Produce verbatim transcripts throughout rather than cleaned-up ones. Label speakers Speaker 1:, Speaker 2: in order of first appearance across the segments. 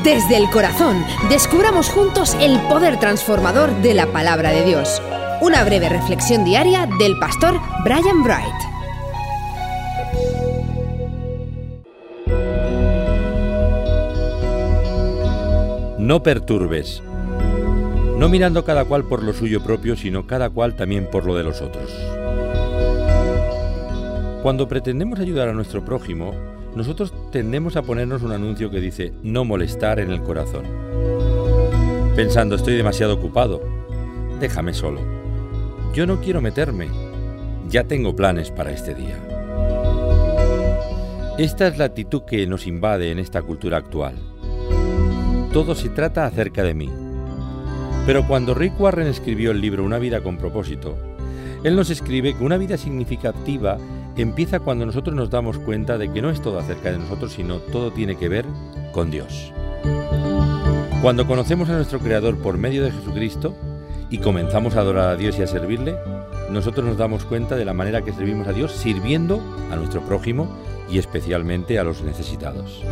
Speaker 1: Desde el corazón, descubramos juntos el poder transformador de la palabra de Dios. Una breve reflexión diaria del pastor Brian Bright.
Speaker 2: No perturbes. No mirando cada cual por lo suyo propio, sino cada cual también por lo de los otros. Cuando pretendemos ayudar a nuestro prójimo, nosotros tendemos a ponernos un anuncio que dice no molestar en el corazón. Pensando, estoy demasiado ocupado, déjame solo. Yo no quiero meterme, ya tengo planes para este día. Esta es la actitud que nos invade en esta cultura actual. Todo se trata acerca de mí. Pero cuando Rick Warren escribió el libro Una vida con propósito, él nos escribe que una vida significativa empieza cuando nosotros nos damos cuenta de que no es todo acerca de nosotros, sino todo tiene que ver con Dios. Cuando conocemos a nuestro Creador por medio de Jesucristo y comenzamos a adorar a Dios y a servirle, nosotros nos damos cuenta de la manera que servimos a Dios sirviendo a nuestro prójimo y especialmente a los necesitados.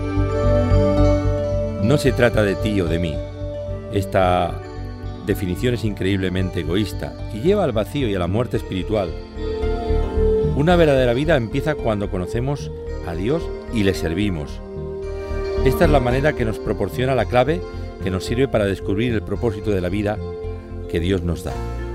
Speaker 2: No se trata de ti o de mí. Esta definición es increíblemente egoísta y lleva al vacío y a la muerte espiritual. Una verdadera vida empieza cuando conocemos a Dios y le servimos. Esta es la manera que nos proporciona la clave que nos sirve para descubrir el propósito de la vida que Dios nos da.